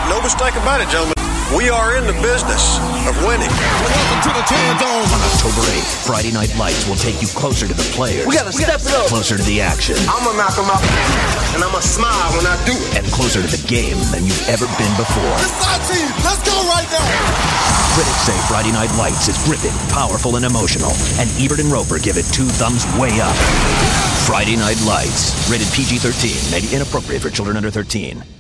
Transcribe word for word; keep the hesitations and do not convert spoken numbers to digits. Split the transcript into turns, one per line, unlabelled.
No mistake about it, gentlemen. We are in the business of winning.
Welcome to the Terradome.
On October eighth, Friday Night Lights will take you closer to the players.
We gotta step it up.
Closer to the action.
I'm gonna knock them out, and I'm gonna smile when I do it.
And closer to the game than you've ever been before.
This is our team. Let's go right now.
Critics say Friday Night Lights is gripping, powerful, and emotional. And Ebert and Roper give it two thumbs way up. Friday Night Lights. Rated P G thirteen. May be inappropriate for children under thirteen.